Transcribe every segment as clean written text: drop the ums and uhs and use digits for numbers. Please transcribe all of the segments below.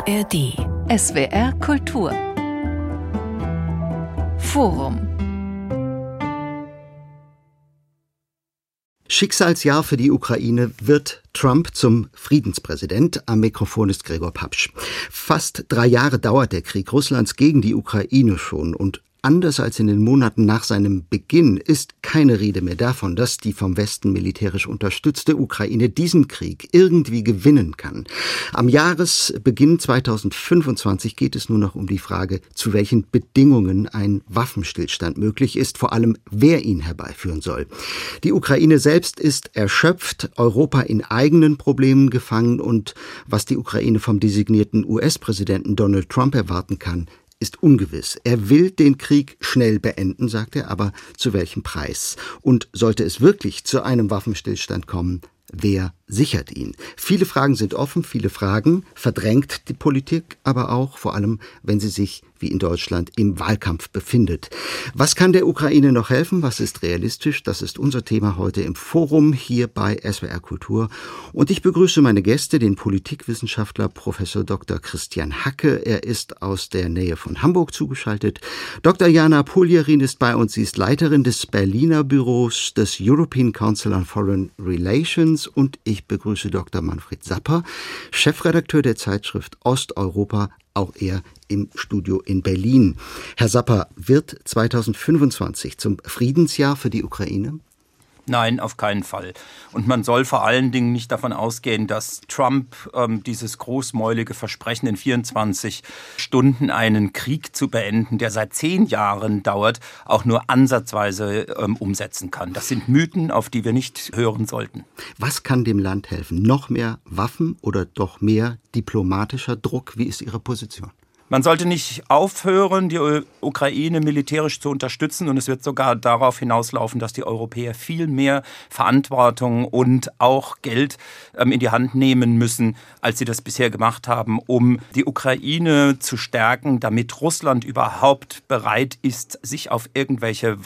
ARD. SWR Kultur. Forum. Schicksalsjahr für die Ukraine. Wird Trump zum Friedenspräsident? Am Mikrofon ist Gregor Papsch. Fast 3 Jahre dauert der Krieg Russlands gegen die Ukraine schon, und anders als in den Monaten nach seinem Beginn ist keine Rede mehr davon, dass die vom Westen militärisch unterstützte Ukraine diesen Krieg irgendwie gewinnen kann. Am Jahresbeginn 2025 geht es nur noch um die Frage, zu welchen Bedingungen ein Waffenstillstand möglich ist, vor allem wer ihn herbeiführen soll. Die Ukraine selbst ist erschöpft, Europa in eigenen Problemen gefangen, und was die Ukraine vom designierten US-Präsidenten Donald Trump erwarten kann, ist ungewiss. Er will den Krieg schnell beenden, sagt er, aber zu welchem Preis? Und sollte es wirklich zu einem Waffenstillstand kommen, wer sichert ihn? Viele Fragen sind offen, viele Fragen verdrängt die Politik, aber auch, vor allem, wenn sie sich, wie in Deutschland, im Wahlkampf befindet. Was kann der Ukraine noch helfen? Was ist realistisch? Das ist unser Thema heute im Forum hier bei SWR Kultur. Und ich begrüße meine Gäste, den Politikwissenschaftler Professor Dr. Christian Hacke. Er ist aus der Nähe von Hamburg zugeschaltet. Dr. Jana Puljarin ist bei uns. Sie ist Leiterin des Berliner Büros des European Council on Foreign Relations. Und ich begrüße Dr. Manfred Sapper, Chefredakteur der Zeitschrift Osteuropa, auch er im Studio in Berlin. Herr Sapper, wird 2025 zum Friedensjahr für die Ukraine? Nein, auf keinen Fall. Und man soll vor allen Dingen nicht davon ausgehen, dass Trump dieses großmäulige Versprechen, in 24 Stunden einen Krieg zu beenden, der seit 10 Jahren dauert, auch nur ansatzweise umsetzen kann. Das sind Mythen, auf die wir nicht hören sollten. Was kann dem Land helfen? Noch mehr Waffen oder doch mehr diplomatischer Druck? Wie ist Ihre Position? Man sollte nicht aufhören, die Ukraine militärisch zu unterstützen, und es wird sogar darauf hinauslaufen, dass die Europäer viel mehr Verantwortung und auch Geld in die Hand nehmen müssen, als sie das bisher gemacht haben, um die Ukraine zu stärken, damit Russland überhaupt bereit ist, sich auf irgendwelche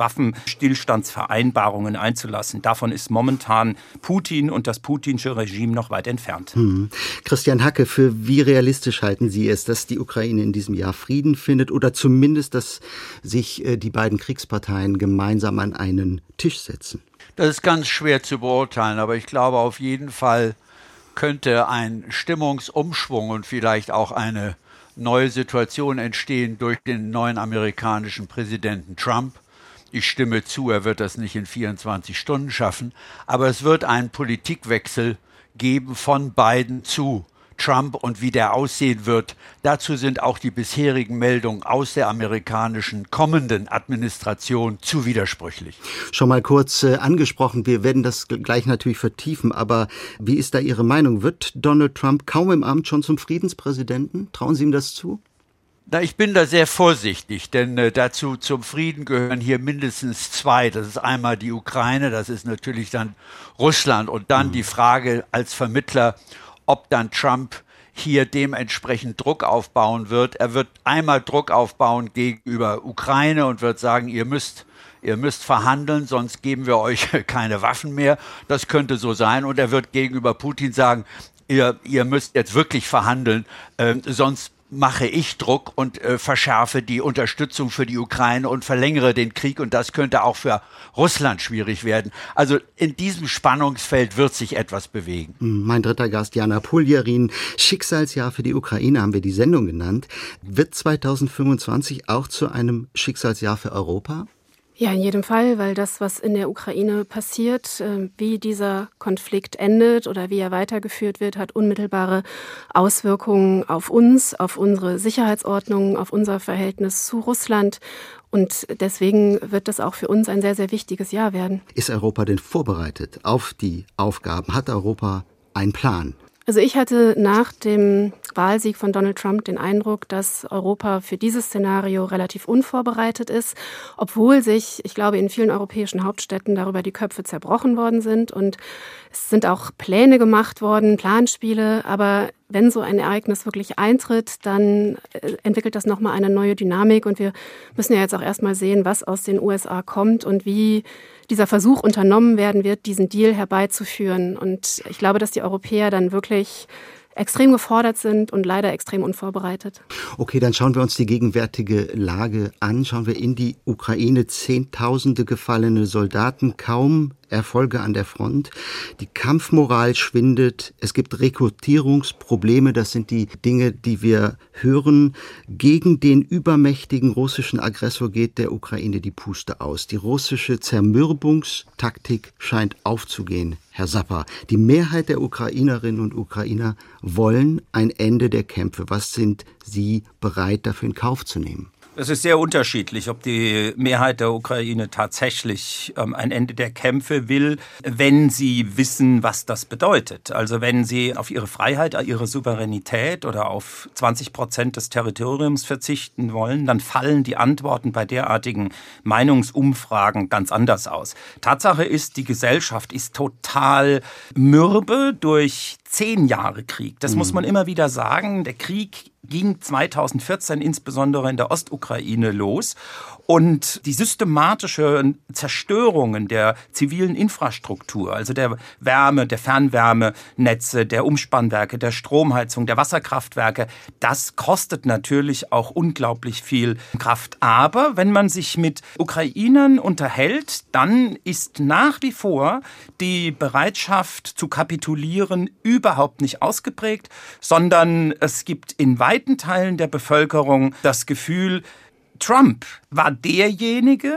Waffenstillstandsvereinbarungen einzulassen. Davon ist momentan Putin und das putinsche Regime noch weit entfernt. Christian Hacke, für wie realistisch halten Sie es, dass die Ukraine in diesem Jahr Frieden findet, oder zumindest, dass sich die beiden Kriegsparteien gemeinsam an einen Tisch setzen? Das ist ganz schwer zu beurteilen, aber ich glaube, auf jeden Fall könnte ein Stimmungsumschwung und vielleicht auch eine neue Situation entstehen durch den neuen amerikanischen Präsidenten Trump. Ich stimme zu, er wird das nicht in 24 Stunden schaffen, aber es wird einen Politikwechsel geben von Biden zu Trump, und wie der aussehen wird, dazu sind auch die bisherigen Meldungen aus der amerikanischen kommenden Administration zu widersprüchlich. Schon mal kurz angesprochen, wir werden das gleich natürlich vertiefen, aber wie ist da Ihre Meinung? Wird Donald Trump kaum im Amt schon zum Friedenspräsidenten? Trauen Sie ihm das zu? Ich bin da sehr vorsichtig, denn dazu zum Frieden gehören hier mindestens 2. Das ist einmal die Ukraine, das ist natürlich dann Russland, und dann die Frage als Vermittler, ob dann Trump hier dementsprechend Druck aufbauen wird. Er wird einmal Druck aufbauen gegenüber Ukraine und wird sagen, ihr müsst verhandeln, sonst geben wir euch keine Waffen mehr. Das könnte so sein. Und er wird gegenüber Putin sagen, ihr müsst jetzt wirklich verhandeln, sonst mache ich Druck und verschärfe die Unterstützung für die Ukraine und verlängere den Krieg, und das könnte auch für Russland schwierig werden. Also in diesem Spannungsfeld wird sich etwas bewegen. Mein dritter Gast, Jana Puljarin. Schicksalsjahr für die Ukraine haben wir die Sendung genannt. Wird 2025 auch zu einem Schicksalsjahr für Europa? Ja, in jedem Fall, weil das, was in der Ukraine passiert, wie dieser Konflikt endet oder wie er weitergeführt wird, hat unmittelbare Auswirkungen auf uns, auf unsere Sicherheitsordnung, auf unser Verhältnis zu Russland. Und deswegen wird das auch für uns ein sehr, sehr wichtiges Jahr werden. Ist Europa denn vorbereitet auf die Aufgaben? Hat Europa einen Plan? Also ich hatte nach dem Wahlsieg von Donald Trump den Eindruck, dass Europa für dieses Szenario relativ unvorbereitet ist, obwohl sich, ich glaube, in vielen europäischen Hauptstädten darüber die Köpfe zerbrochen worden sind, und es sind auch Pläne gemacht worden, Planspiele, aber wenn so ein Ereignis wirklich eintritt, dann entwickelt das nochmal eine neue Dynamik, und wir müssen ja jetzt auch erstmal sehen, was aus den USA kommt und wie dieser Versuch unternommen werden wird, diesen Deal herbeizuführen. Und ich glaube, dass die Europäer dann wirklich extrem gefordert sind und leider extrem unvorbereitet. Okay, dann schauen wir uns die gegenwärtige Lage an. Schauen wir in die Ukraine. Zehntausende gefallene Soldaten, kaum Erfolge an der Front. Die Kampfmoral schwindet. Es gibt Rekrutierungsprobleme. Das sind die Dinge, die wir hören. Gegen den übermächtigen russischen Aggressor geht der Ukraine die Puste aus. Die russische Zermürbungstaktik scheint aufzugehen. Herr Sapper, die Mehrheit der Ukrainerinnen und Ukrainer wollen ein Ende der Kämpfe. Was sind Sie bereit, dafür in Kauf zu nehmen? Es ist sehr unterschiedlich, ob die Mehrheit der Ukraine tatsächlich ein Ende der Kämpfe will, wenn sie wissen, was das bedeutet. Also wenn sie auf ihre Freiheit, ihre Souveränität oder auf 20% des Territoriums verzichten wollen, dann fallen die Antworten bei derartigen Meinungsumfragen ganz anders aus. Tatsache ist, die Gesellschaft ist total mürbe durch 10 Jahre Krieg. Das muss man immer wieder sagen. Der Krieg ging 2014 insbesondere in der Ostukraine los. Und die systematische Zerstörungen der zivilen Infrastruktur, also der Wärme, der Fernwärmenetze, der Umspannwerke, der Stromheizung, der Wasserkraftwerke, das kostet natürlich auch unglaublich viel Kraft. Aber wenn man sich mit Ukrainern unterhält, dann ist nach wie vor die Bereitschaft zu kapitulieren überhaupt nicht ausgeprägt, sondern es gibt in weiten Teilen der Bevölkerung das Gefühl, Trump war derjenige,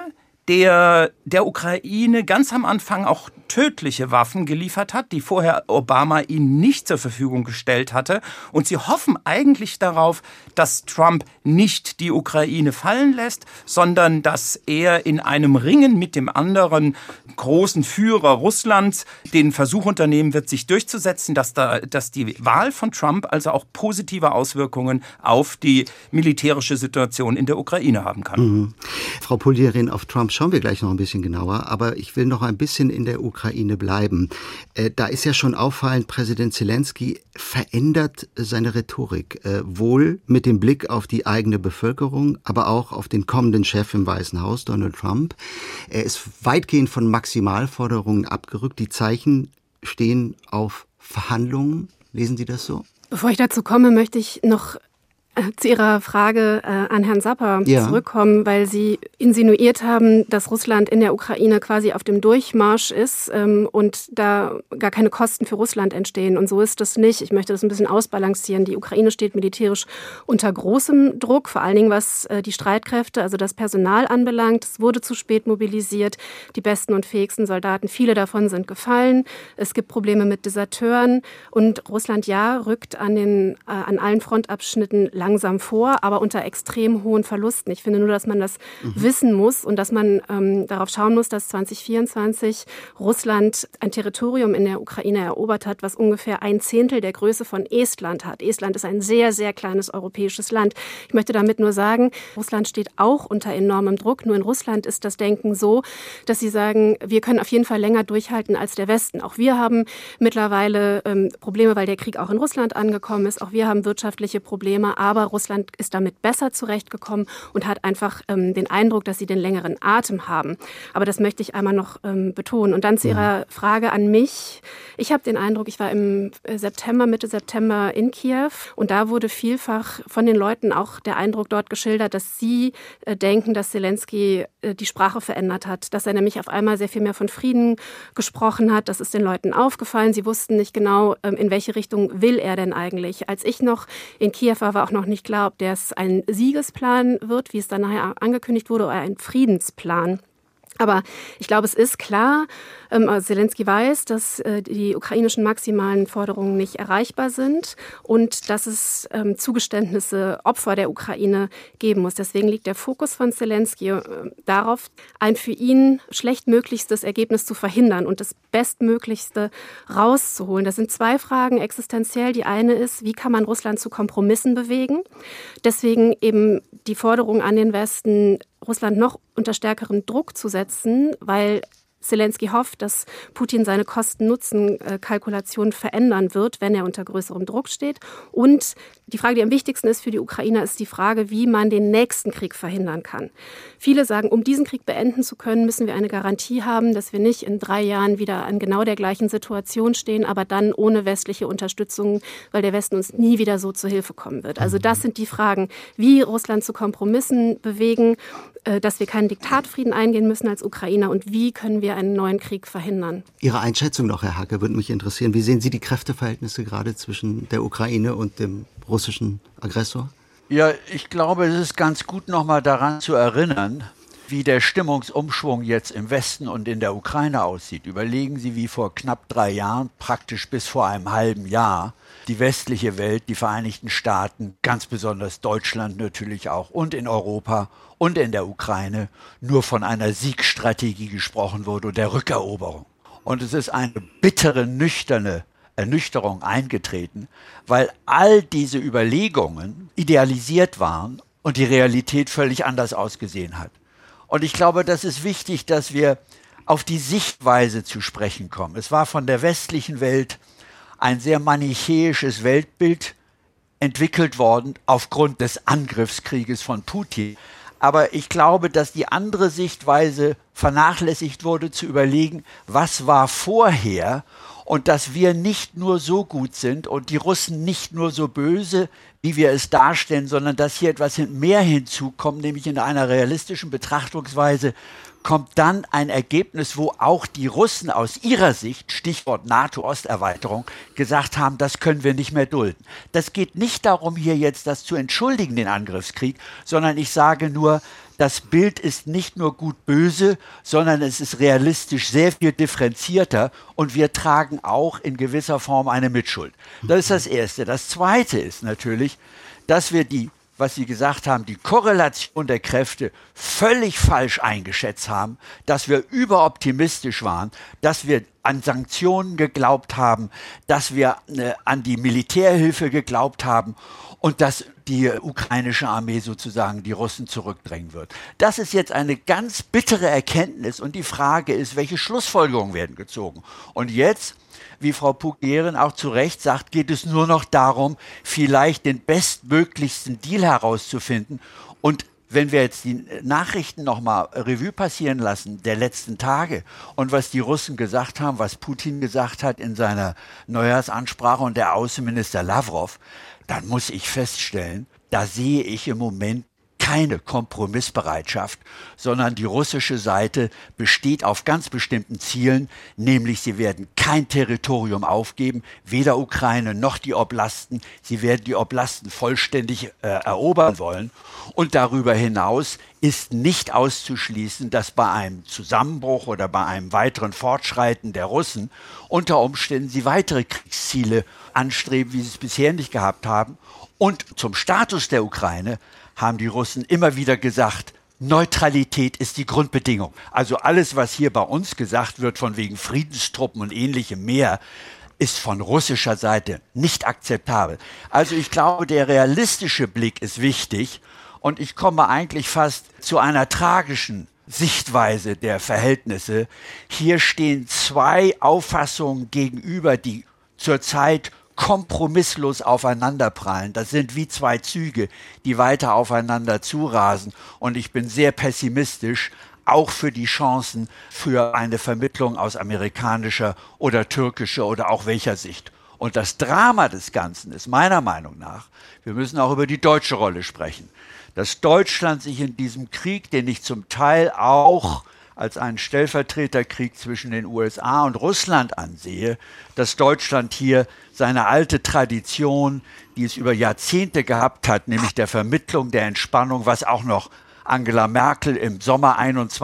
der Ukraine ganz am Anfang auch tödliche Waffen geliefert hat, die vorher Obama ihnen nicht zur Verfügung gestellt hatte. Und sie hoffen eigentlich darauf, dass Trump nicht die Ukraine fallen lässt, sondern dass er in einem Ringen mit dem anderen großen Führer Russlands den Versuch unternehmen wird, sich durchzusetzen, dass die Wahl von Trump also auch positive Auswirkungen auf die militärische Situation in der Ukraine haben kann. Mhm. Frau Pulierin, auf Trump schauen wir gleich noch ein bisschen genauer, aber ich will noch ein bisschen in der Ukraine bleiben. Da ist ja schon auffallend, Präsident Zelensky verändert seine Rhetorik, wohl mit dem Blick auf die eigene Bevölkerung, aber auch auf den kommenden Chef im Weißen Haus, Donald Trump. Er ist weitgehend von Maximalforderungen abgerückt. Die Zeichen stehen auf Verhandlungen. Lesen Sie das so? Bevor ich dazu komme, möchte ich noch zu Ihrer Frage an Herrn Sapper zurückkommen, weil Sie insinuiert haben, dass Russland in der Ukraine quasi auf dem Durchmarsch ist und da gar keine Kosten für Russland entstehen. Und so ist das nicht. Ich möchte das ein bisschen ausbalancieren. Die Ukraine steht militärisch unter großem Druck, vor allen Dingen was die Streitkräfte, also das Personal anbelangt. Es wurde zu spät mobilisiert. Die besten und fähigsten Soldaten, viele davon sind gefallen. Es gibt Probleme mit Deserteuren. Und Russland, rückt an allen Frontabschnitten langsam vor, aber unter extrem hohen Verlusten. Ich finde nur, dass man das wissen muss und dass man darauf schauen muss, dass 2024 Russland ein Territorium in der Ukraine erobert hat, was ungefähr 1/10 der Größe von Estland hat. Estland ist ein sehr, sehr kleines europäisches Land. Ich möchte damit nur sagen, Russland steht auch unter enormem Druck. Nur in Russland ist das Denken so, dass sie sagen, wir können auf jeden Fall länger durchhalten als der Westen. Auch wir haben mittlerweile Probleme, weil der Krieg auch in Russland angekommen ist. Auch wir haben wirtschaftliche Probleme, aber Russland ist damit besser zurechtgekommen und hat einfach den Eindruck, dass sie den längeren Atem haben. Aber das möchte ich einmal noch betonen. Und dann zu Ihrer Frage an mich. Ich habe den Eindruck, ich war im Mitte September in Kiew und da wurde vielfach von den Leuten auch der Eindruck dort geschildert, dass sie denken, dass Zelensky die Sprache verändert hat, dass er nämlich auf einmal sehr viel mehr von Frieden gesprochen hat. Das ist den Leuten aufgefallen. Sie wussten nicht genau, in welche Richtung will er denn eigentlich. Als ich noch in Kiew war auch noch nicht klar, ob das ein Siegesplan wird, wie es dann nachher angekündigt wurde, oder ein Friedensplan. Aber ich glaube, es ist klar, Zelensky weiß, dass die ukrainischen maximalen Forderungen nicht erreichbar sind und dass es Zugeständnisse Opfer der Ukraine geben muss. Deswegen liegt der Fokus von Zelensky darauf, ein für ihn schlechtmöglichstes Ergebnis zu verhindern und das Bestmöglichste rauszuholen. Das sind 2 Fragen existenziell. Die eine ist, wie kann man Russland zu Kompromissen bewegen? Deswegen eben die Forderung an den Westen, Russland noch unter stärkeren Druck zu setzen, weil Zelensky hofft, dass Putin seine Kosten-Nutzen-Kalkulation verändern wird, wenn er unter größerem Druck steht. Und die Frage, die am wichtigsten ist für die Ukrainer, ist die Frage, wie man den nächsten Krieg verhindern kann. Viele sagen, um diesen Krieg beenden zu können, müssen wir eine Garantie haben, dass wir nicht in 3 Jahren wieder an genau der gleichen Situation stehen, aber dann ohne westliche Unterstützung, weil der Westen uns nie wieder so zur Hilfe kommen wird. Also das sind die Fragen, wie Russland zu Kompromissen bewegen, dass wir keinen Diktatfrieden eingehen müssen als Ukrainer und wie können wir einen neuen Krieg verhindern. Ihre Einschätzung noch, Herr Hacke, würde mich interessieren. Wie sehen Sie die Kräfteverhältnisse gerade zwischen der Ukraine und dem russischen Aggressor? Ja, ich glaube, es ist ganz gut, nochmal daran zu erinnern, wie der Stimmungsumschwung jetzt im Westen und in der Ukraine aussieht. Überlegen Sie, wie vor knapp 3 Jahren, praktisch bis vor einem halben Jahr, die westliche Welt, die Vereinigten Staaten, ganz besonders Deutschland natürlich auch und in Europa und in der Ukraine nur von einer Siegstrategie gesprochen wurde und der Rückeroberung. Und es ist eine bittere, nüchterne Ernüchterung eingetreten, weil all diese Überlegungen idealisiert waren und die Realität völlig anders ausgesehen hat. Und ich glaube, das ist wichtig, dass wir auf die Sichtweise zu sprechen kommen. Es war von der westlichen Welt ein sehr manichäisches Weltbild entwickelt worden aufgrund des Angriffskrieges von Putin. Aber ich glaube, dass die andere Sichtweise vernachlässigt wurde, zu überlegen, was war vorher und dass wir nicht nur so gut sind und die Russen nicht nur so böse, wie wir es darstellen, sondern dass hier etwas mehr hinzukommt, nämlich in einer realistischen Betrachtungsweise kommt dann ein Ergebnis, wo auch die Russen aus ihrer Sicht, Stichwort NATO-Osterweiterung, gesagt haben, das können wir nicht mehr dulden. Das geht nicht darum, hier jetzt das zu entschuldigen, den Angriffskrieg, sondern ich sage nur, das Bild ist nicht nur gut-böse, sondern es ist realistisch sehr viel differenzierter und wir tragen auch in gewisser Form eine Mitschuld. Das ist das Erste. Das Zweite ist natürlich, dass wir was Sie gesagt haben, die Korrelation der Kräfte völlig falsch eingeschätzt haben, dass wir überoptimistisch waren, dass wir an Sanktionen geglaubt haben, dass wir an die Militärhilfe geglaubt haben und dass die ukrainische Armee sozusagen die Russen zurückdrängen wird. Das ist jetzt eine ganz bittere Erkenntnis und die Frage ist, welche Schlussfolgerungen werden gezogen? Und jetzt, wie Frau Puk-Gehren auch zu Recht sagt, geht es nur noch darum, vielleicht den bestmöglichsten Deal herauszufinden. Und wenn wir jetzt die Nachrichten nochmal Revue passieren lassen, der letzten Tage und was die Russen gesagt haben, was Putin gesagt hat in seiner Neujahrsansprache und der Außenminister Lavrov, dann muss ich feststellen, da sehe ich im Moment keine Kompromissbereitschaft, sondern die russische Seite besteht auf ganz bestimmten Zielen, nämlich sie werden kein Territorium aufgeben, weder Ukraine noch die Oblasten. Sie werden die Oblasten vollständig erobern wollen. Und darüber hinaus ist nicht auszuschließen, dass bei einem Zusammenbruch oder bei einem weiteren Fortschreiten der Russen unter Umständen sie weitere Kriegsziele anstreben, wie sie es bisher nicht gehabt haben. Und zum Status der Ukraine haben die Russen immer wieder gesagt, Neutralität ist die Grundbedingung. Also alles, was hier bei uns gesagt wird, von wegen Friedenstruppen und ähnlichem mehr, ist von russischer Seite nicht akzeptabel. Also ich glaube, der realistische Blick ist wichtig und ich komme eigentlich fast zu einer tragischen Sichtweise der Verhältnisse. Hier stehen 2 Auffassungen gegenüber, die zurzeit kompromisslos aufeinanderprallen. Das sind wie 2 Züge, die weiter aufeinander zurasen. Und ich bin sehr pessimistisch, auch für die Chancen für eine Vermittlung aus amerikanischer oder türkischer oder auch welcher Sicht. Und das Drama des Ganzen ist meiner Meinung nach, wir müssen auch über die deutsche Rolle sprechen, dass Deutschland sich in diesem Krieg, den ich zum Teil auch als einen Stellvertreterkrieg zwischen den USA und Russland ansehe, dass Deutschland hier seine alte Tradition, die es über Jahrzehnte gehabt hat, nämlich der Vermittlung, der Entspannung, was auch noch Angela Merkel im Sommer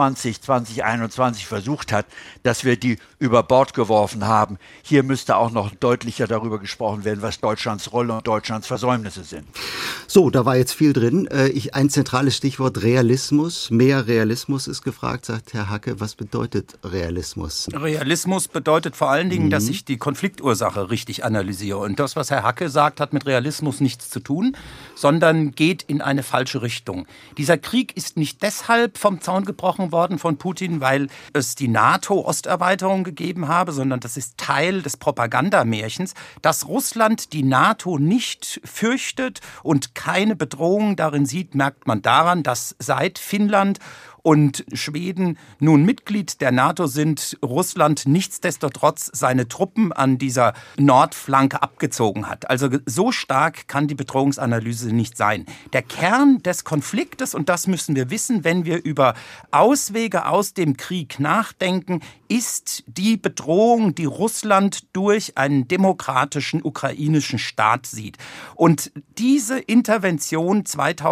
2021 versucht hat, dass wir die über Bord geworfen haben. Hier müsste auch noch deutlicher darüber gesprochen werden, was Deutschlands Rolle und Deutschlands Versäumnisse sind. So, da war jetzt viel drin. Ein zentrales Stichwort Realismus. Mehr Realismus ist gefragt, sagt Herr Hacke. Was bedeutet Realismus? Realismus bedeutet vor allen Dingen, dass ich die Konfliktursache richtig analysiere. Und das, was Herr Hacke sagt, hat mit Realismus nichts zu tun, sondern geht in eine falsche Richtung. Dieser Krieg Krieg ist nicht deshalb vom Zaun gebrochen worden von Putin, weil es die NATO-Osterweiterung gegeben habe, sondern das ist Teil des Propagandamärchens, dass Russland die NATO nicht fürchtet und keine Bedrohung darin sieht, merkt man daran, dass seit Finnland und Schweden nun Mitglied der NATO sind, Russland nichtsdestotrotz seine Truppen an dieser Nordflanke abgezogen hat. Also so stark kann die Bedrohungsanalyse nicht sein. Der Kern des Konfliktes, und das müssen wir wissen, wenn wir über Auswege aus dem Krieg nachdenken, ist die Bedrohung, die Russland durch einen demokratischen ukrainischen Staat sieht. Und diese Intervention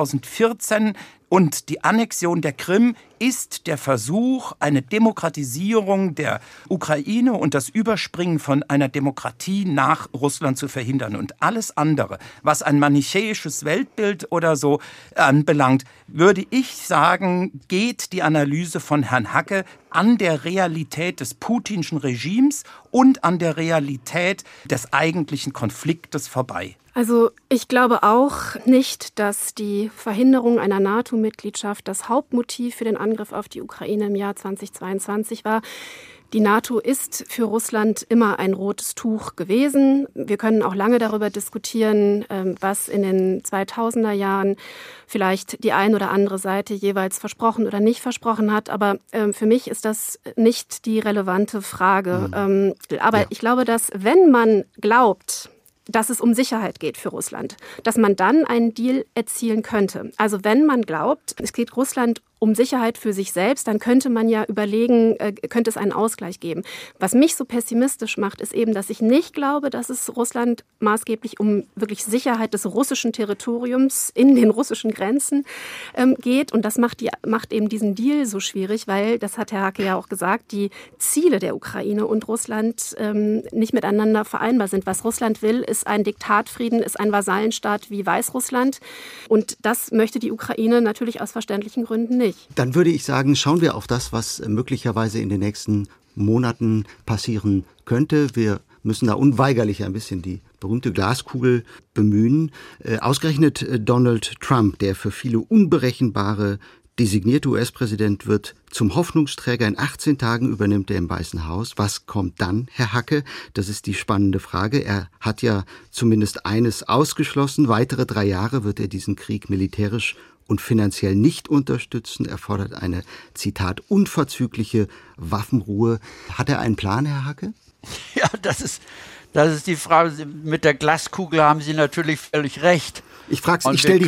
2014 und die Annexion der Krim ist der Versuch, eine Demokratisierung der Ukraine und das Überspringen von einer Demokratie nach Russland zu verhindern. Und alles andere, was ein manichäisches Weltbild oder so anbelangt, würde ich sagen, geht die Analyse von Herrn Hacke an der Realität des putinschen Regimes und an der Realität des eigentlichen Konfliktes vorbei. Also ich glaube auch nicht, dass die Verhinderung einer NATO-Mitgliedschaft das Hauptmotiv für den Angriff auf die Ukraine im Jahr 2022 war. Die NATO ist für Russland immer ein rotes Tuch gewesen. Wir können auch lange darüber diskutieren, was in den 2000er Jahren vielleicht die ein oder andere Seite jeweils versprochen oder nicht versprochen hat. Aber für mich ist das nicht die relevante Frage. Aber ich glaube, dass wenn man glaubt, dass es um Sicherheit geht für Russland, dass man dann einen Deal erzielen könnte. Also wenn man glaubt, es geht Russland um Sicherheit für sich selbst, dann könnte man ja überlegen, könnte es einen Ausgleich geben. Was mich so pessimistisch macht, ist eben, dass ich nicht glaube, dass es Russland maßgeblich um wirklich Sicherheit des russischen Territoriums in den russischen Grenzen geht. Und das macht eben diesen Deal so schwierig, weil, das hat Herr Hacke ja auch gesagt, die Ziele der Ukraine und Russland nicht miteinander vereinbar sind. Was Russland will, ist ein Diktatfrieden, ist ein Vasallenstaat wie Weißrussland. Und das möchte die Ukraine natürlich aus verständlichen Gründen nicht. Dann würde ich sagen, schauen wir auf das, was möglicherweise in den nächsten Monaten passieren könnte. Wir müssen da unweigerlich ein bisschen die berühmte Glaskugel bemühen. Ausgerechnet Donald Trump, der für viele unberechenbare designierte US-Präsident wird, zum Hoffnungsträger. In 18 Tagen übernimmt er im Weißen Haus. Was kommt dann, Herr Hacke? Das ist die spannende Frage. Er hat ja zumindest eines ausgeschlossen. Weitere 3 Jahre wird er diesen Krieg militärisch und finanziell nicht unterstützen. Er fordert eine, Zitat, unverzügliche Waffenruhe. Hat er einen Plan, Herr Hacke? Ja, das ist die Frage. Mit der Glaskugel haben Sie natürlich völlig recht. Ich stelle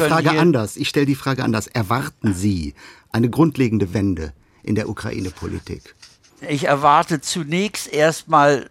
die Frage anders. Erwarten Sie eine grundlegende Wende in der Ukraine-Politik? Ich erwarte zunächst erstmal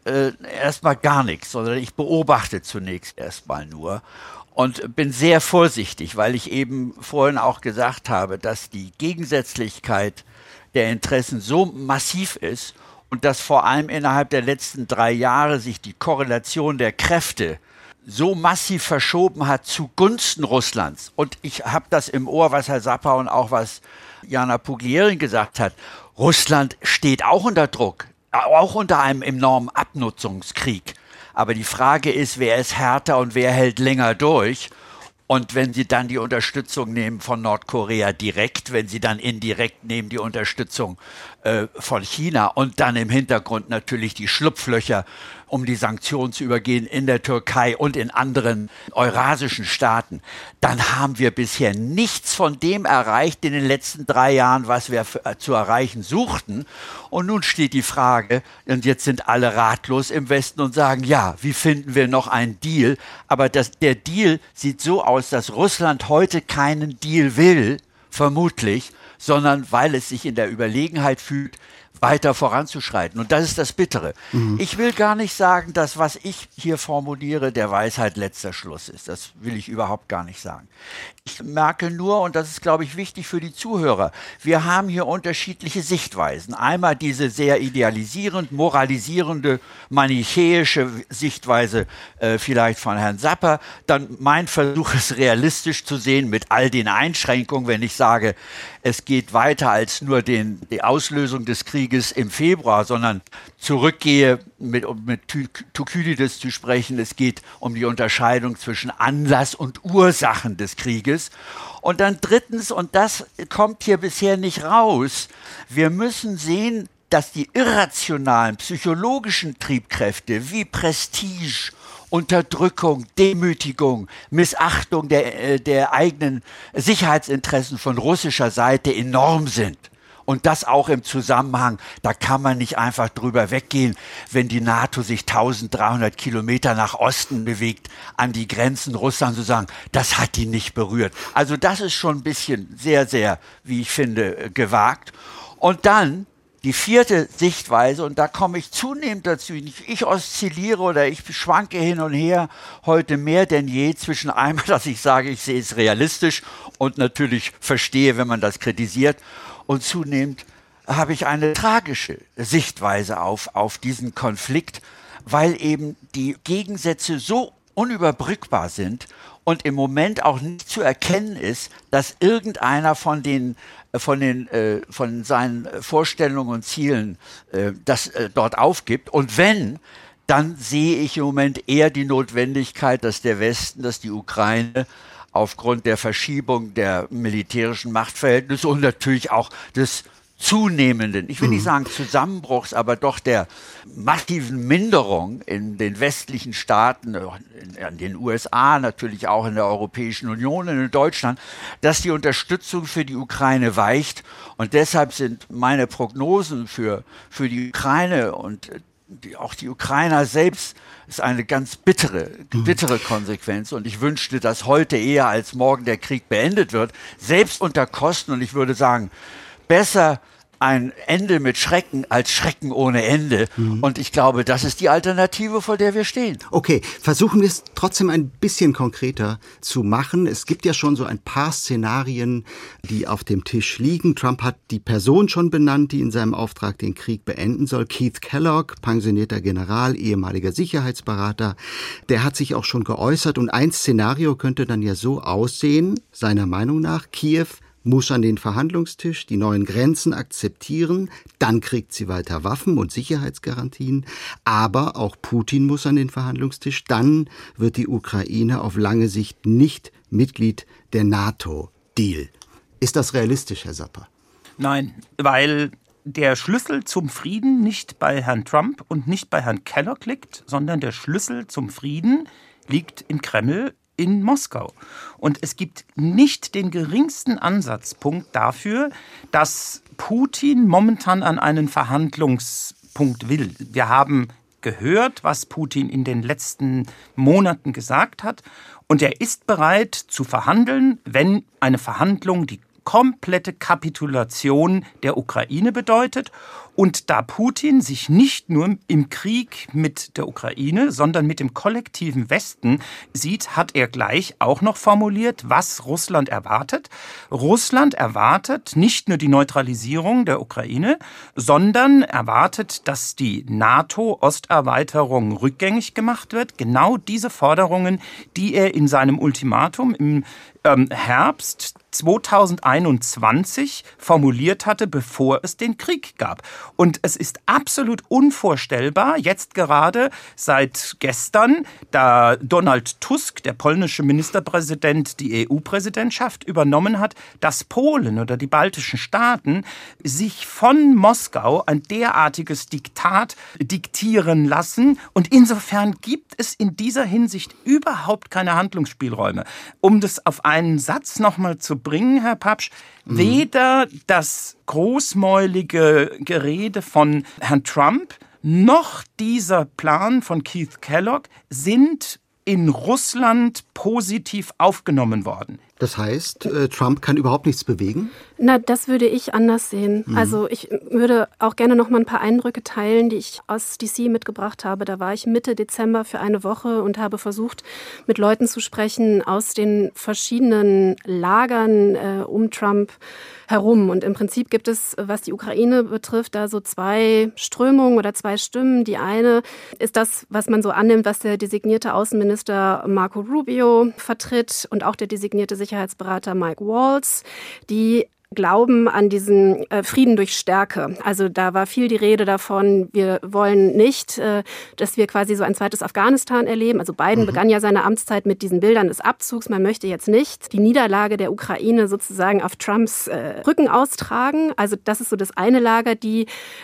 gar nichts, sondern ich beobachte zunächst erstmal nur. Und bin sehr vorsichtig, weil ich eben vorhin auch gesagt habe, dass die Gegensätzlichkeit der Interessen so massiv ist und dass vor allem innerhalb der letzten 3 Jahre sich die Korrelation der Kräfte so massiv verschoben hat zugunsten Russlands. Und ich habe das im Ohr, was Herr Sapper und auch was Jana Puglierin gesagt hat. Russland steht auch unter Druck, auch unter einem enormen Abnutzungskrieg. Aber die Frage ist, wer ist härter und wer hält länger durch? Und wenn Sie dann die Unterstützung nehmen von Nordkorea direkt, wenn Sie dann indirekt nehmen die Unterstützung von China und dann im Hintergrund natürlich die Schlupflöcher, um die Sanktionen zu übergehen in der Türkei und in anderen eurasischen Staaten, dann haben wir bisher nichts von dem erreicht in den letzten 3 Jahren, was wir zu erreichen suchten. Und nun steht die Frage, und jetzt sind alle ratlos im Westen und sagen, ja, wie finden wir noch einen Deal? Aber der Deal sieht so aus, dass Russland heute keinen Deal will, vermutlich, sondern weil es sich in der Überlegenheit fühlt, weiter voranzuschreiten. Und das ist das Bittere. Ich will gar nicht sagen, dass was ich hier formuliere, der Weisheit letzter Schluss ist. Das will ich überhaupt gar nicht sagen. Ich merke nur, und das ist, glaube ich, wichtig für die Zuhörer, wir haben hier unterschiedliche Sichtweisen. Einmal diese sehr idealisierend, moralisierende, manichäische Sichtweise vielleicht von Herrn Sapper. Dann mein Versuch, es realistisch zu sehen mit all den Einschränkungen, wenn ich sage, es geht weiter als nur die Auslösung des Krieges im Februar, sondern zurückgehe, mit Thukydides zu sprechen, es geht um die Unterscheidung zwischen Anlass und Ursachen des Krieges. ist. Und dann drittens, und das kommt hier bisher nicht raus, wir müssen sehen, dass die irrationalen psychologischen Triebkräfte wie Prestige, Unterdrückung, Demütigung, Missachtung der eigenen Sicherheitsinteressen von russischer Seite enorm sind. Und das auch im Zusammenhang, da kann man nicht einfach drüber weggehen, wenn die NATO sich 1300 Kilometer nach Osten bewegt, an die Grenzen Russlands, zu sagen, das hat die nicht berührt. Also das ist schon ein bisschen sehr, sehr, wie ich finde, gewagt. Und dann die vierte Sichtweise, und da komme ich zunehmend dazu, ich oszilliere oder ich schwanke hin und her heute mehr denn je zwischen einmal, dass ich sage, ich sehe es realistisch und natürlich verstehe, wenn man das kritisiert, und zunehmend habe ich eine tragische Sichtweise auf diesen Konflikt, weil eben die Gegensätze so unüberbrückbar sind und im Moment auch nicht zu erkennen ist, dass irgendeiner von seinen Vorstellungen und Zielen das dort aufgibt. Und wenn, dann sehe ich im Moment eher die Notwendigkeit, dass der Westen, dass die Ukraine aufgrund der Verschiebung der militärischen Machtverhältnisse und natürlich auch des zunehmenden, ich will nicht sagen Zusammenbruchs, aber doch der massiven Minderung in den westlichen Staaten, in den USA, natürlich auch in der Europäischen Union, in Deutschland, dass die Unterstützung für die Ukraine weicht. Und deshalb sind meine Prognosen für die Ukraine und auch die Ukrainer selbst ist eine ganz bittere Konsequenz. Und ich wünschte, dass heute eher als morgen der Krieg beendet wird, selbst unter Kosten. Und ich würde sagen, besser ein Ende mit Schrecken als Schrecken ohne Ende. Und ich glaube, das ist die Alternative, vor der wir stehen. Okay, versuchen wir es trotzdem ein bisschen konkreter zu machen. Es gibt ja schon so ein paar Szenarien, die auf dem Tisch liegen. Trump hat die Person schon benannt, die in seinem Auftrag den Krieg beenden soll. Keith Kellogg, pensionierter General, ehemaliger Sicherheitsberater, der hat sich auch schon geäußert. Und ein Szenario könnte dann ja so aussehen, seiner Meinung nach, Kiew muss an den Verhandlungstisch, die neuen Grenzen akzeptieren, dann kriegt sie weiter Waffen und Sicherheitsgarantien, aber auch Putin muss an den Verhandlungstisch, dann wird die Ukraine auf lange Sicht nicht Mitglied der NATO. Deal. Ist das realistisch, Herr Sapper? Nein, weil der Schlüssel zum Frieden nicht bei Herrn Trump und nicht bei Herrn Kellogg liegt, sondern der Schlüssel zum Frieden liegt im Kreml, in Moskau. Und es gibt nicht den geringsten Ansatzpunkt dafür, dass Putin momentan an einen Verhandlungspunkt will. Wir haben gehört, was Putin in den letzten Monaten gesagt hat. Und er ist bereit zu verhandeln, wenn eine Verhandlung die komplette Kapitulation der Ukraine bedeutet. Und da Putin sich nicht nur im Krieg mit der Ukraine, sondern mit dem kollektiven Westen sieht, hat er gleich auch noch formuliert, was Russland erwartet. Russland erwartet nicht nur die Neutralisierung der Ukraine, sondern erwartet, dass die NATO-Osterweiterung rückgängig gemacht wird. Genau diese Forderungen, die er in seinem Ultimatum im Herbst 2021 formuliert hatte, bevor es den Krieg gab. Und es ist absolut unvorstellbar, jetzt gerade seit gestern, da Donald Tusk, der polnische Ministerpräsident, die EU-Präsidentschaft übernommen hat, dass Polen oder die baltischen Staaten sich von Moskau ein derartiges Diktat diktieren lassen. Und insofern gibt es in dieser Hinsicht überhaupt keine Handlungsspielräume. Um das auf einen Satz nochmal zu bringen, Herr Papsch, weder das großmäulige Gerede von Herrn Trump noch dieser Plan von Keith Kellogg sind in Russland positiv aufgenommen worden. Das heißt, Trump kann überhaupt nichts bewegen? Na, das würde ich anders sehen. Also ich würde auch gerne noch mal ein paar Eindrücke teilen, die ich aus DC mitgebracht habe. Da war ich Mitte Dezember für eine Woche und habe versucht, mit Leuten zu sprechen aus den verschiedenen Lagern um Trump herum. Und im Prinzip gibt es, was die Ukraine betrifft, da so zwei Strömungen oder zwei Stimmen. Die eine ist das, was man so annimmt, was der designierte Außenminister Marco Rubio vertritt und auch der designierte Sicherheitsberater Mike Waltz, die glauben an diesen Frieden durch Stärke. Also da war viel die Rede davon, wir wollen nicht, dass wir quasi so ein zweites Afghanistan erleben. Also Biden begann ja seine Amtszeit mit diesen Bildern des Abzugs. Man möchte jetzt nicht die Niederlage der Ukraine sozusagen auf Trumps Rücken austragen. Also das ist so das eine Lager, die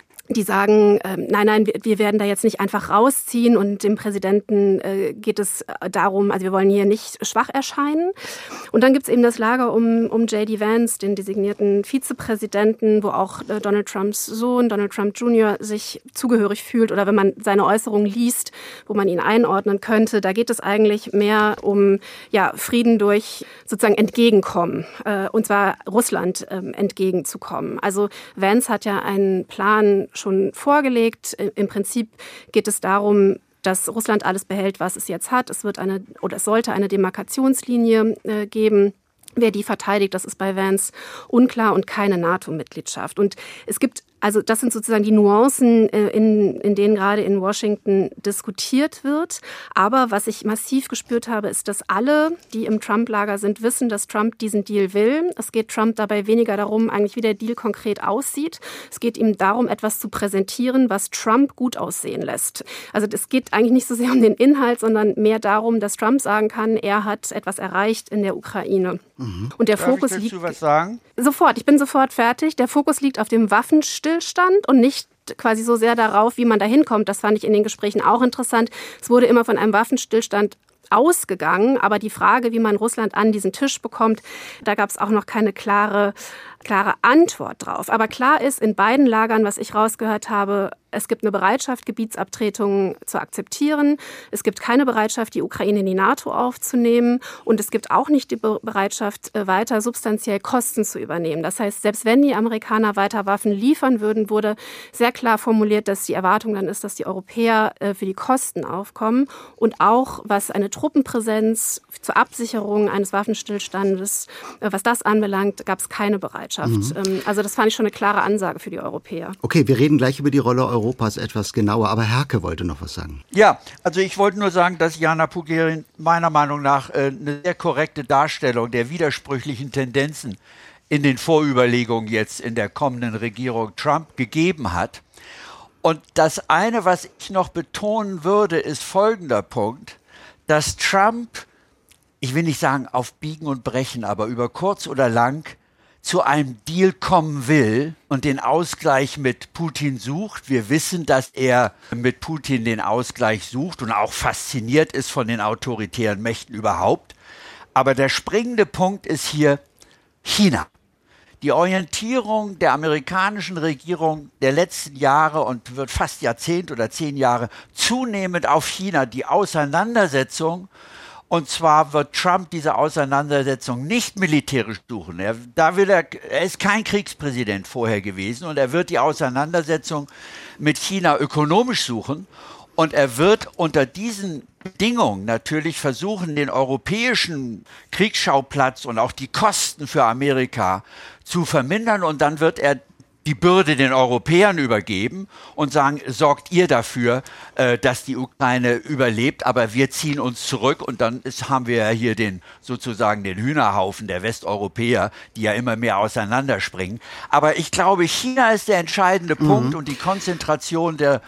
sagen, nein, wir werden da jetzt nicht einfach rausziehen und dem Präsidenten geht es darum, also wir wollen hier nicht schwach erscheinen. Und dann gibt es eben das Lager um J.D. Vance, den designierten Vizepräsidenten, wo auch Donald Trumps Sohn, Donald Trump Jr., sich zugehörig fühlt oder wenn man seine Äußerungen liest, wo man ihn einordnen könnte, da geht es eigentlich mehr um Frieden durch sozusagen Entgegenkommen, und zwar Russland entgegenzukommen. Also Vance hat ja einen Plan schon vorgelegt. Im Prinzip geht es darum, dass Russland alles behält, was es jetzt hat. Es sollte eine Demarkationslinie geben. Wer die verteidigt, das ist bei Vance unklar und keine NATO-Mitgliedschaft. Und es gibt, also das sind sozusagen die Nuancen, in denen gerade in Washington diskutiert wird. Aber was ich massiv gespürt habe, ist, dass alle, die im Trump-Lager sind, wissen, dass Trump diesen Deal will. Es geht Trump dabei weniger darum, eigentlich wie der Deal konkret aussieht. Es geht ihm darum, etwas zu präsentieren, was Trump gut aussehen lässt. Also es geht eigentlich nicht so sehr um den Inhalt, sondern mehr darum, dass Trump sagen kann, er hat etwas erreicht in der Ukraine. Und der Fokus liegt. Darf ich dazu was sagen? Sofort, ich bin sofort fertig. Der Fokus liegt auf dem Waffenstillstand und nicht quasi so sehr darauf, wie man da hinkommt. Das fand ich in den Gesprächen auch interessant. Es wurde immer von einem Waffenstillstand ausgegangen, aber die Frage, wie man Russland an diesen Tisch bekommt, da gab es auch noch keine klare Antwort drauf. Aber klar ist, in beiden Lagern, was ich rausgehört habe, es gibt eine Bereitschaft, Gebietsabtretungen zu akzeptieren. Es gibt keine Bereitschaft, die Ukraine in die NATO aufzunehmen. Und es gibt auch nicht die Bereitschaft, weiter substanziell Kosten zu übernehmen. Das heißt, selbst wenn die Amerikaner weiter Waffen liefern würden, wurde sehr klar formuliert, dass die Erwartung dann ist, dass die Europäer für die Kosten aufkommen. Und auch, was eine Truppenpräsenz zur Absicherung eines Waffenstillstandes, was das anbelangt, gab es keine Bereitschaft. Also das fand ich schon eine klare Ansage für die Europäer. Okay, wir reden gleich über die Rolle Europas etwas genauer, aber Herke wollte noch was sagen. Ja, also ich wollte nur sagen, dass Jana Pugerin meiner Meinung nach eine sehr korrekte Darstellung der widersprüchlichen Tendenzen in den Vorüberlegungen jetzt in der kommenden Regierung Trump gegeben hat. Und das eine, was ich noch betonen würde, ist folgender Punkt, dass Trump, ich will nicht sagen auf Biegen und Brechen, aber über kurz oder lang zu einem Deal kommen will und den Ausgleich mit Putin sucht. Wir wissen, dass er mit Putin den Ausgleich sucht und auch fasziniert ist von den autoritären Mächten überhaupt. Aber der springende Punkt ist hier China. Die Orientierung der amerikanischen Regierung der letzten Jahre und wird fast Jahrzehnt oder 10 Jahre zunehmend auf China, die Auseinandersetzung. Und zwar wird Trump diese Auseinandersetzung nicht militärisch suchen. Er ist kein Kriegspräsident vorher gewesen und er wird die Auseinandersetzung mit China ökonomisch suchen. Und er wird unter diesen Bedingungen natürlich versuchen, den europäischen Kriegsschauplatz und auch die Kosten für Amerika zu vermindern. Und dann wird er die Bürde den Europäern übergeben und sagen, sorgt ihr dafür, dass die Ukraine überlebt, aber wir ziehen uns zurück und dann haben wir ja hier sozusagen den Hühnerhaufen der Westeuropäer, die ja immer mehr auseinanderspringen. Aber ich glaube, China ist der entscheidende Punkt und die Konzentration der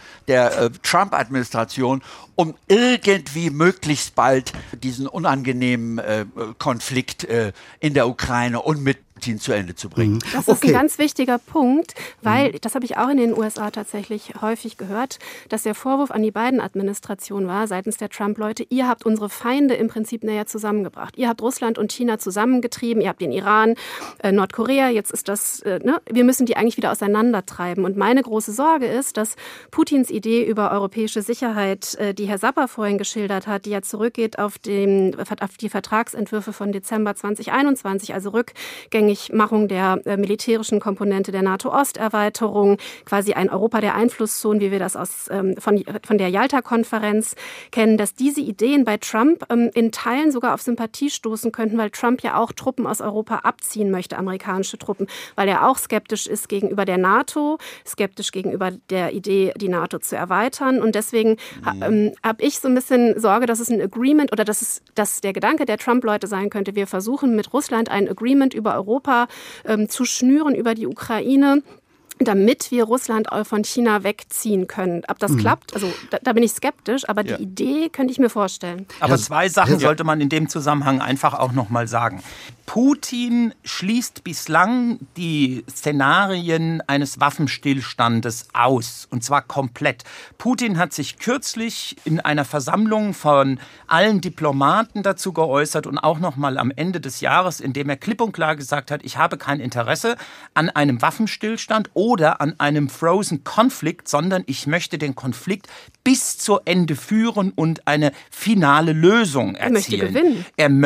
Trump-Administration, um irgendwie möglichst bald diesen unangenehmen Konflikt in der Ukraine und mit Putin zu Ende zu bringen. Das ist ein ganz wichtiger Punkt, weil, das habe ich auch in den USA tatsächlich häufig gehört, dass der Vorwurf an die Biden-Administration war, seitens der Trump-Leute, ihr habt unsere Feinde im Prinzip näher zusammengebracht. Ihr habt Russland und China zusammengetrieben, ihr habt den Iran, Nordkorea, jetzt ist das, wir müssen die eigentlich wieder auseinandertreiben. Und meine große Sorge ist, dass Putins Idee über europäische Sicherheit, die Herr Sapper vorhin geschildert hat, die ja zurückgeht auf die Vertragsentwürfe von Dezember 2021, also Rückgängigmachung der militärischen Komponente der NATO-Osterweiterung, quasi ein Europa der Einflusszonen, wie wir das von der Jalta-Konferenz kennen, dass diese Ideen bei Trump in Teilen sogar auf Sympathie stoßen könnten, weil Trump ja auch Truppen aus Europa abziehen möchte, amerikanische Truppen, weil er auch skeptisch ist gegenüber der NATO, skeptisch gegenüber der Idee, die NATO zu erweitern. Und deswegen habe ich so ein bisschen Sorge, dass es ein Agreement oder dass der Gedanke der Trump-Leute sein könnte, wir versuchen mit Russland ein Agreement über Europa Europa zu schnüren über die Ukraine, damit wir Russland von China wegziehen können. Ob das klappt, also da bin ich skeptisch, aber die Idee könnte ich mir vorstellen. Aber zwei Sachen sollte man in dem Zusammenhang einfach auch nochmal sagen. Putin schließt bislang die Szenarien eines Waffenstillstandes aus, und zwar komplett. Putin hat sich kürzlich in einer Versammlung von allen Diplomaten dazu geäußert und auch nochmal am Ende des Jahres, indem er klipp und klar gesagt hat, ich habe kein Interesse an einem Waffenstillstand oder an einem Frozen Conflict, sondern ich möchte den Konflikt bis zu Ende führen und eine finale Lösung erzielen. Er möchte gewinnen.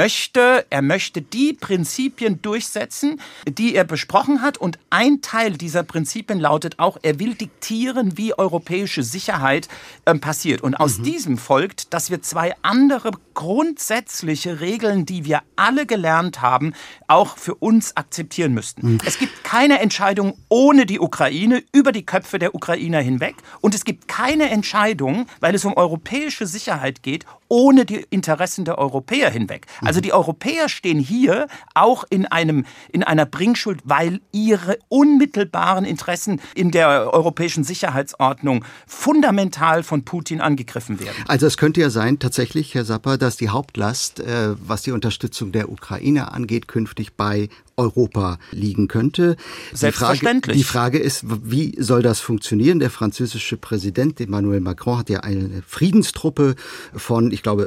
Er möchte die Prinzipien durchsetzen, die er besprochen hat. Und ein Teil dieser Prinzipien lautet auch, er will diktieren, wie europäische Sicherheit passiert. Und aus diesem folgt, dass wir zwei andere grundsätzliche Regeln, die wir alle gelernt haben, auch für uns akzeptieren müssten. Es gibt keine Entscheidung ohne die Ukraine über die Köpfe der Ukrainer hinweg. Und es gibt keine Entscheidung, weil es um europäische Sicherheit geht, ohne die Interessen der Europäer hinweg. Also die Europäer stehen hier auch in einer Bringschuld, weil ihre unmittelbaren Interessen in der europäischen Sicherheitsordnung fundamental von Putin angegriffen werden. Also es könnte ja sein, tatsächlich, Herr Sapper, dass die Hauptlast, was die Unterstützung der Ukraine angeht, künftig bei Europa liegen könnte. Selbstverständlich. Die Frage ist, wie soll das funktionieren? Der französische Präsident Emmanuel Macron hat ja eine Friedenstruppe von, ich glaube,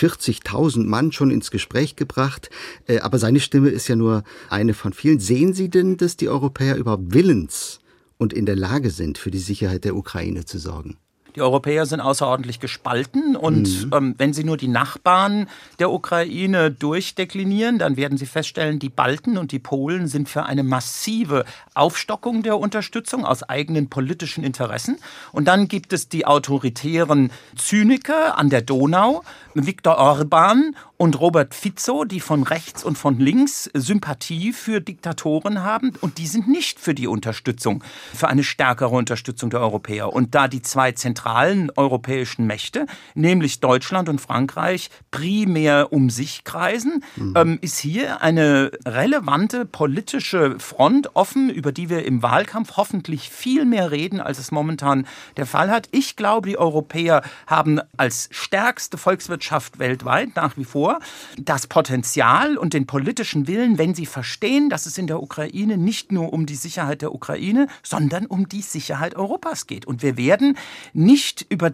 40.000 Mann schon ins Gespräch gebracht. Aber seine Stimme ist ja nur eine von vielen. Sehen Sie denn, dass die Europäer überhaupt willens und in der Lage sind, für die Sicherheit der Ukraine zu sorgen? Die Europäer sind außerordentlich gespalten und wenn Sie nur die Nachbarn der Ukraine durchdeklinieren, dann werden Sie feststellen, die Balten und die Polen sind für eine massive Aufstockung der Unterstützung aus eigenen politischen Interessen. Und dann gibt es die autoritären Zyniker an der Donau, Viktor Orbán und Robert Fico, die von rechts und von links Sympathie für Diktatoren haben. Und die sind nicht für die Unterstützung, für eine stärkere Unterstützung der Europäer. Und da die zwei zentralen europäischen Mächte, nämlich Deutschland und Frankreich, primär um sich kreisen, ist hier eine relevante politische Front offen, über die wir im Wahlkampf hoffentlich viel mehr reden, als es momentan der Fall hat. Ich glaube, die Europäer haben als stärkste Volkswirtschaft weltweit nach wie vor das Potenzial und den politischen Willen, wenn sie verstehen, dass es in der Ukraine nicht nur um die Sicherheit der Ukraine, sondern um die Sicherheit Europas geht. Und wir werden nicht über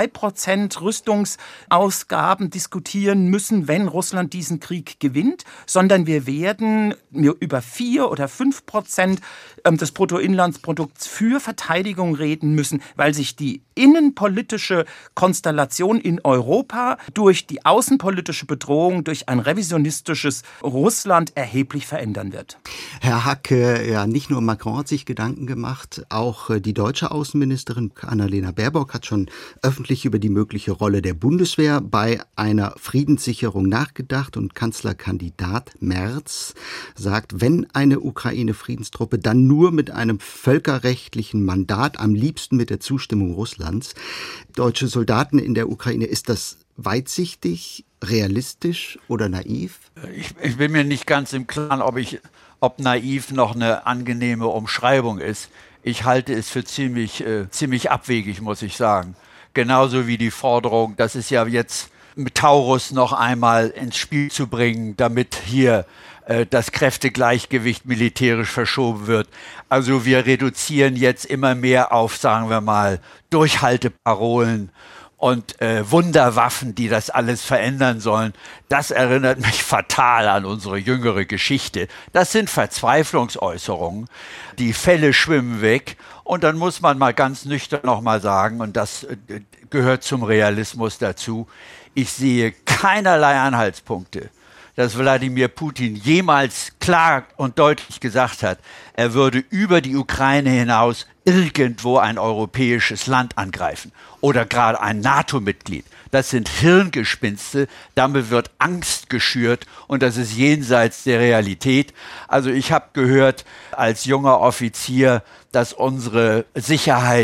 2% Rüstungsausgaben diskutieren müssen, wenn Russland diesen Krieg gewinnt, sondern wir werden über 4 oder 5% des Bruttoinlandsprodukts für Verteidigung reden müssen, weil sich die innenpolitische Konstellation in Europa durch die außenpolitische Bedrohung, durch ein revisionistisches Russland erheblich verändern wird. Herr Hacke, ja, nicht nur Macron hat sich Gedanken gemacht, auch die deutsche Außenministerin Annalena Baerbock hat schon öffentlich über die mögliche Rolle der Bundeswehr bei einer Friedenssicherung nachgedacht und Kanzlerkandidat Merz sagt, wenn eine Ukraine-Friedenstruppe, dann nur mit einem völkerrechtlichen Mandat, am liebsten mit der Zustimmung Russlands. Deutsche Soldaten in der Ukraine, ist das weitsichtig, realistisch oder naiv? Ich bin mir nicht ganz im Klaren, ob naiv noch eine angenehme Umschreibung ist. Ich halte es für ziemlich abwegig, muss ich sagen. Genauso wie die Forderung, das ist ja jetzt mit Taurus noch einmal ins Spiel zu bringen, damit hier das Kräftegleichgewicht militärisch verschoben wird. Also wir reduzieren jetzt immer mehr auf, sagen wir mal, Durchhalteparolen und Wunderwaffen, die das alles verändern sollen. Das erinnert mich fatal an unsere jüngere Geschichte. Das sind Verzweiflungsäußerungen. Die Fälle schwimmen weg. Und dann muss man mal ganz nüchtern nochmal sagen, und das gehört zum Realismus dazu, ich sehe keinerlei Anhaltspunkte, dass Wladimir Putin jemals klar und deutlich gesagt hat, er würde über die Ukraine hinaus irgendwo ein europäisches Land angreifen oder gerade ein NATO-Mitglied. Das sind Hirngespinste, damit wird Angst geschürt und das ist jenseits der Realität. Also ich habe gehört als junger Offizier, dass unsere Sicherheit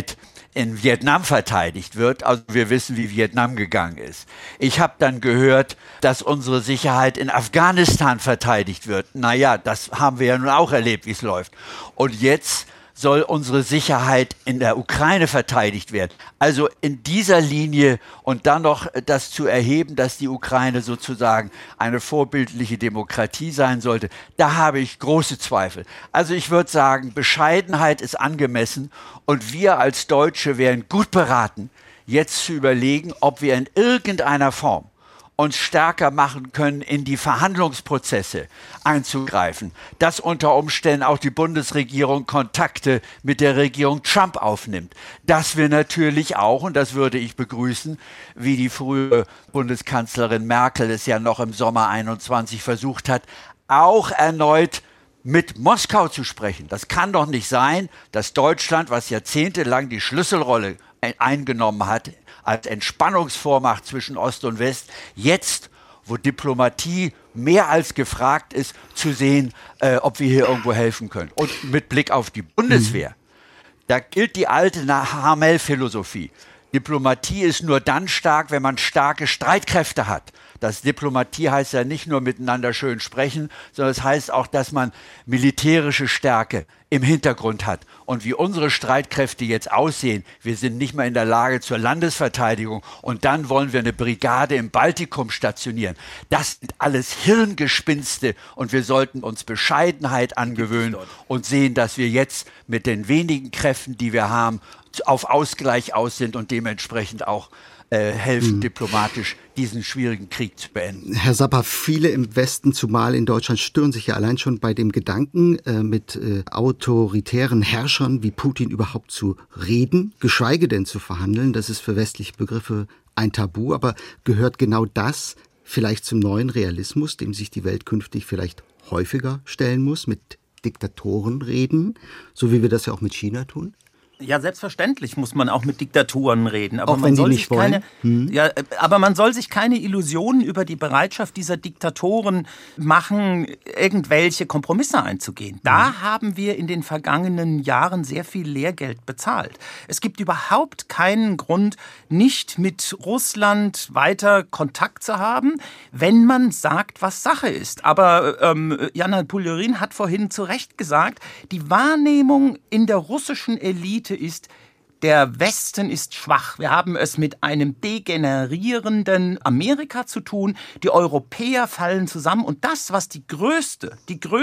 in Vietnam verteidigt wird. Also wir wissen, wie Vietnam gegangen ist. Ich habe dann gehört, dass unsere Sicherheit in Afghanistan verteidigt wird. Naja, das haben wir ja nun auch erlebt, wie es läuft. Und jetzt soll unsere Sicherheit in der Ukraine verteidigt werden. Also in dieser Linie und dann noch das zu erheben, dass die Ukraine sozusagen eine vorbildliche Demokratie sein sollte, da habe ich große Zweifel. Also ich würde sagen, Bescheidenheit ist angemessen und wir als Deutsche wären gut beraten, jetzt zu überlegen, ob wir in irgendeiner Form uns stärker machen können, in die Verhandlungsprozesse einzugreifen, dass unter Umständen auch die Bundesregierung Kontakte mit der Regierung Trump aufnimmt, dass wir natürlich auch, und das würde ich begrüßen, wie die frühere Bundeskanzlerin Merkel es ja noch im Sommer 21 versucht hat, auch erneut mit Moskau zu sprechen. Das kann doch nicht sein, dass Deutschland, was jahrzehntelang die Schlüsselrolle eingenommen hat, als Entspannungsvormacht zwischen Ost und West, jetzt, wo Diplomatie mehr als gefragt ist, zu sehen, ob wir hier irgendwo helfen können. Und mit Blick auf die Bundeswehr, da gilt die alte Hamel-Philosophie. Diplomatie ist nur dann stark, wenn man starke Streitkräfte hat. Das Diplomatie heißt ja nicht nur miteinander schön sprechen, sondern es heißt auch, dass man militärische Stärke im Hintergrund hat. Und wie unsere Streitkräfte jetzt aussehen, wir sind nicht mehr in der Lage zur Landesverteidigung und dann wollen wir eine Brigade im Baltikum stationieren. Das sind alles Hirngespinste und wir sollten uns Bescheidenheit angewöhnen und sehen, dass wir jetzt mit den wenigen Kräften, die wir haben, auf Ausgleich aus sind und dementsprechend auch helfen, diplomatisch diesen schwierigen Krieg zu beenden. Herr Sapper, viele im Westen, zumal in Deutschland, stören sich ja allein schon bei dem Gedanken, mit autoritären Herrschern wie Putin überhaupt zu reden, geschweige denn zu verhandeln. Das ist für westliche Begriffe ein Tabu, aber gehört genau das vielleicht zum neuen Realismus, dem sich die Welt künftig vielleicht häufiger stellen muss, mit Diktatoren reden, so wie wir das ja auch mit China tun? Ja, selbstverständlich muss man auch mit Diktaturen reden. Aber auch wenn die nicht wollen? Aber man soll sich keine Illusionen über die Bereitschaft dieser Diktatoren machen, irgendwelche Kompromisse einzugehen. Da haben wir in den vergangenen Jahren sehr viel Lehrgeld bezahlt. Es gibt überhaupt keinen Grund, nicht mit Russland weiter Kontakt zu haben, wenn man sagt, was Sache ist. Aber Jana Puljurin hat vorhin zu Recht gesagt, die Wahrnehmung in der russischen Elite ist, der Westen ist schwach. Wir haben es mit einem degenerierenden Amerika zu tun. Die Europäer fallen zusammen. Und das, was die größte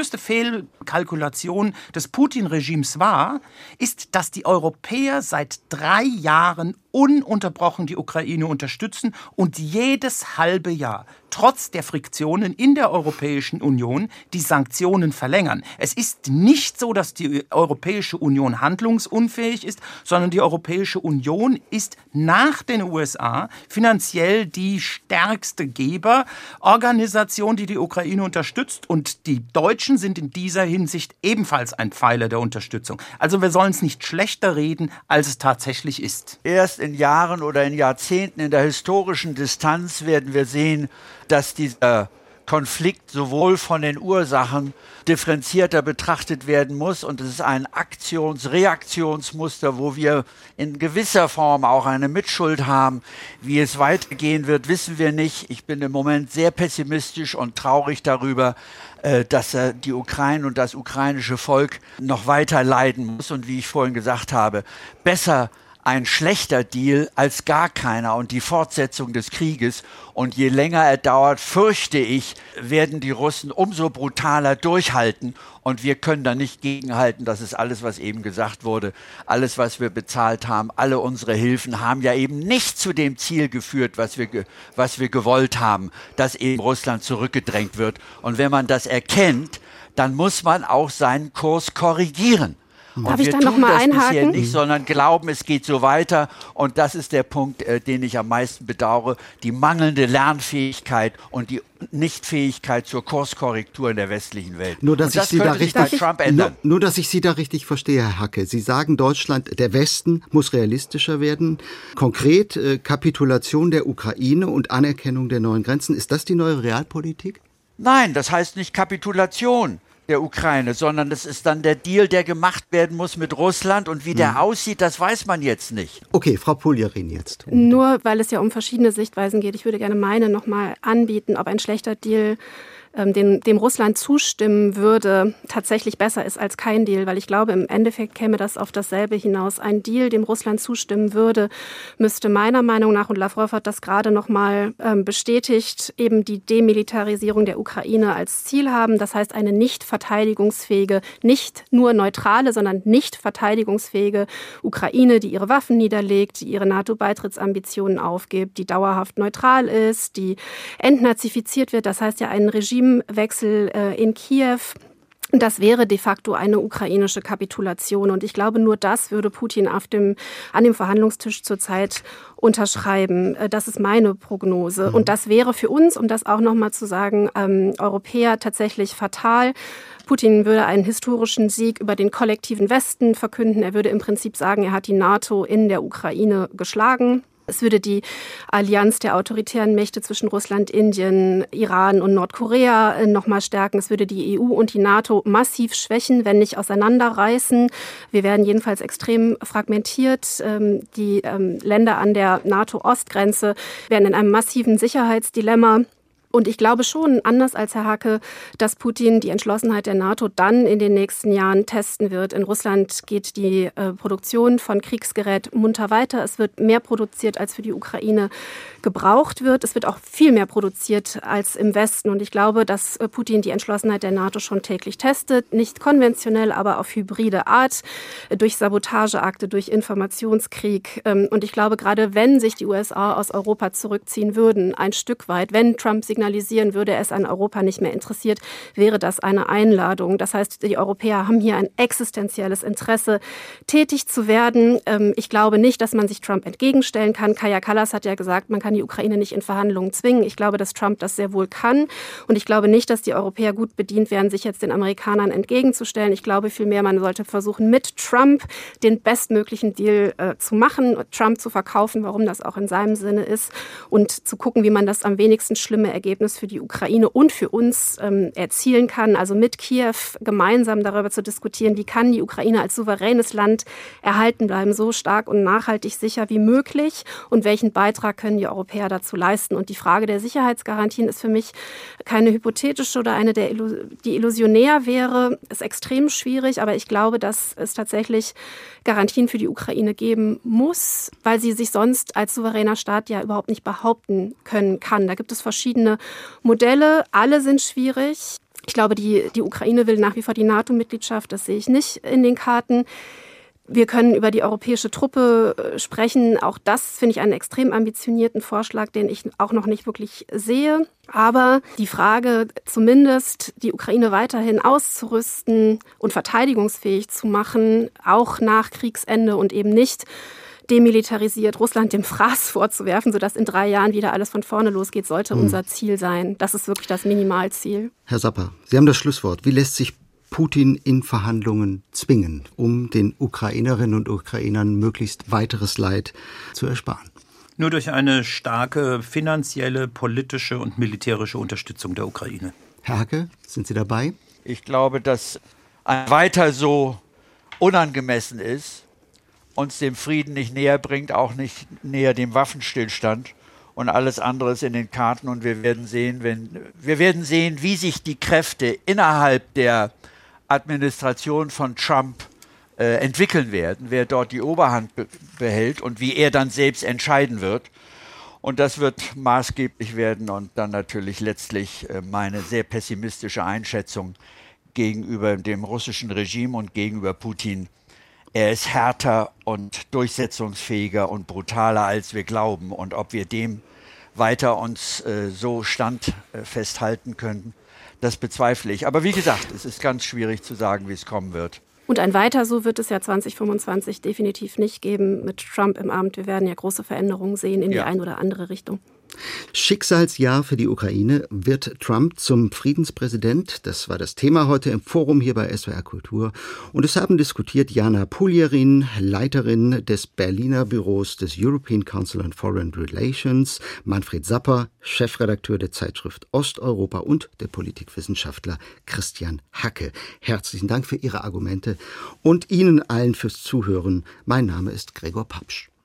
Fehlkalkulation des Putin-Regimes war, ist, dass die Europäer seit 3 Jahren ununterbrochen die Ukraine unterstützen und jedes halbe Jahr, trotz der Friktionen in der Europäischen Union, die Sanktionen verlängern. Es ist nicht so, dass die Europäische Union handlungsunfähig ist, sondern die Europäische Union ist nach den USA finanziell die stärkste Geberorganisation, die die Ukraine unterstützt. Und die Deutschen sind in dieser Hinsicht ebenfalls ein Pfeiler der Unterstützung. Also wir sollen es nicht schlechter reden, als es tatsächlich ist. Erst in Jahren oder in Jahrzehnten in der historischen Distanz werden wir sehen, dass dieser Konflikt sowohl von den Ursachen differenzierter betrachtet werden muss und es ist ein Reaktionsmuster, wo wir in gewisser Form auch eine Mitschuld haben. Wie es weitergehen wird, wissen wir nicht. Ich bin im Moment sehr pessimistisch und traurig darüber, dass die Ukraine und das ukrainische Volk noch weiter leiden muss und wie ich vorhin gesagt habe, besser ein schlechter Deal als gar keiner und die Fortsetzung des Krieges. Und je länger er dauert, fürchte ich, werden die Russen umso brutaler durchhalten. Und wir können da nicht gegenhalten. Das ist alles, was eben gesagt wurde. Alles, was wir bezahlt haben, alle unsere Hilfen haben ja eben nicht zu dem Ziel geführt, was wir gewollt haben, dass eben Russland zurückgedrängt wird. Und wenn man das erkennt, dann muss man auch seinen Kurs korrigieren. Darf ich da noch mal einhaken? Bisher nicht, sondern glauben, es geht so weiter. Und das ist der Punkt, den ich am meisten bedauere. Die mangelnde Lernfähigkeit und die Nichtfähigkeit zur Kurskorrektur in der westlichen Welt. Nur, dass ich Sie da richtig verstehe, Herr Hacke. Sie sagen, Deutschland, der Westen muss realistischer werden. Konkret Kapitulation der Ukraine und Anerkennung der neuen Grenzen. Ist das die neue Realpolitik? Nein, das heißt nicht Kapitulation. der Ukraine, sondern das ist dann der Deal, der gemacht werden muss mit Russland. Und wie der aussieht, das weiß man jetzt nicht. Okay, Frau Puljarin jetzt. Nur weil es ja um verschiedene Sichtweisen geht. Ich würde gerne meine nochmal anbieten, ob ein schlechter Deal dem Russland zustimmen würde, tatsächlich besser ist als kein Deal, weil ich glaube, im Endeffekt käme das auf dasselbe hinaus. Ein Deal, dem Russland zustimmen würde, müsste meiner Meinung nach, und Lavrov hat das gerade nochmal bestätigt, eben die Demilitarisierung der Ukraine als Ziel haben. Das heißt, eine nicht verteidigungsfähige, nicht nur neutrale, sondern nicht verteidigungsfähige Ukraine, die ihre Waffen niederlegt, die ihre NATO-Beitrittsambitionen aufgibt, die dauerhaft neutral ist, die entnazifiziert wird. Das heißt ja einen Regimewechsel in Kiew. Das wäre de facto eine ukrainische Kapitulation. Und ich glaube, nur das würde Putin an dem Verhandlungstisch zurzeit unterschreiben. Das ist meine Prognose. Und das wäre für uns, um das auch nochmal zu sagen, Europäer tatsächlich fatal. Putin würde einen historischen Sieg über den kollektiven Westen verkünden. Er würde im Prinzip sagen, er hat die NATO in der Ukraine geschlagen. Es würde die Allianz der autoritären Mächte zwischen Russland, Indien, Iran und Nordkorea nochmal stärken. Es würde die EU und die NATO massiv schwächen, wenn nicht auseinanderreißen. Wir werden jedenfalls extrem fragmentiert. Die Länder an der NATO-Ostgrenze werden in einem massiven Sicherheitsdilemma. Und ich glaube schon, anders als Herr Hake, dass Putin die Entschlossenheit der NATO dann in den nächsten Jahren testen wird. In Russland geht die Produktion von Kriegsgerät munter weiter. Es wird mehr produziert, als für die Ukraine gebraucht wird. Es wird auch viel mehr produziert als im Westen. Und ich glaube, dass Putin die Entschlossenheit der NATO schon täglich testet. Nicht konventionell, aber auf hybride Art, durch Sabotageakte, durch Informationskrieg. Und ich glaube, gerade wenn sich die USA aus Europa zurückziehen würden, ein Stück weit, wenn Trump signalisieren würde, es an Europa nicht mehr interessiert, wäre das eine Einladung. Das heißt, die Europäer haben hier ein existenzielles Interesse, tätig zu werden. Ich glaube nicht, dass man sich Trump entgegenstellen kann. Kaja Kallas hat ja gesagt, man kann die Ukraine nicht in Verhandlungen zwingen. Ich glaube, dass Trump das sehr wohl kann. Und ich glaube nicht, dass die Europäer gut bedient wären, sich jetzt den Amerikanern entgegenzustellen. Ich glaube vielmehr, man sollte versuchen, mit Trump den bestmöglichen Deal zu machen, Trump zu verkaufen, warum das auch in seinem Sinne ist, und zu gucken, wie man das am wenigsten schlimme Ergebnis für die Ukraine und für uns erzielen kann. Also mit Kiew gemeinsam darüber zu diskutieren, wie kann die Ukraine als souveränes Land erhalten bleiben, so stark und nachhaltig sicher wie möglich, und welchen Beitrag können die Europäer dazu leisten. Und die Frage der Sicherheitsgarantien ist für mich keine hypothetische oder eine, die illusionär wäre. Ist extrem schwierig, aber ich glaube, dass es tatsächlich Garantien für die Ukraine geben muss, weil sie sich sonst als souveräner Staat ja überhaupt nicht behaupten kann. Da gibt es verschiedene Modelle, alle sind schwierig. Ich glaube, die Ukraine will nach wie vor die NATO-Mitgliedschaft, das sehe ich nicht in den Karten. Wir können über die europäische Truppe sprechen. Auch das finde ich einen extrem ambitionierten Vorschlag, den ich auch noch nicht wirklich sehe. Aber die Frage, zumindest die Ukraine weiterhin auszurüsten und verteidigungsfähig zu machen, auch nach Kriegsende, und eben nicht demilitarisiert Russland dem Fraß vorzuwerfen, sodass in 3 Jahren wieder alles von vorne losgeht, sollte unser Ziel sein. Das ist wirklich das Minimalziel. Herr Sapper, Sie haben das Schlusswort. Wie lässt sich Putin in Verhandlungen zwingen, um den Ukrainerinnen und Ukrainern möglichst weiteres Leid zu ersparen? Nur durch eine starke finanzielle, politische und militärische Unterstützung der Ukraine. Herr Hake, sind Sie dabei? Ich glaube, dass ein weiter so unangemessen ist, uns dem Frieden nicht näher bringt, auch nicht näher dem Waffenstillstand, und alles andere ist in den Karten. Und wir werden sehen, wie sich die Kräfte innerhalb der Administration von Trump entwickeln werden, wer dort die Oberhand behält und wie er dann selbst entscheiden wird. Und das wird maßgeblich werden, und dann natürlich letztlich meine sehr pessimistische Einschätzung gegenüber dem russischen Regime und gegenüber Putin. Er ist härter und durchsetzungsfähiger und brutaler, als wir glauben. Und ob wir dem weiter uns so standfest halten können, das bezweifle ich. Aber wie gesagt, es ist ganz schwierig zu sagen, wie es kommen wird. Und ein weiter so wird es ja 2025 definitiv nicht geben mit Trump im Amt. Wir werden ja große Veränderungen sehen in die eine oder andere Richtung. Schicksalsjahr für die Ukraine. Wird Trump zum Friedenspräsident? Das war das Thema heute im Forum hier bei SWR Kultur. Und es haben diskutiert Jana Puljarin, Leiterin des Berliner Büros des European Council on Foreign Relations, Manfred Sapper, Chefredakteur der Zeitschrift Osteuropa und der Politikwissenschaftler Christian Hacke. Herzlichen Dank für Ihre Argumente und Ihnen allen fürs Zuhören. Mein Name ist Gregor Papsch.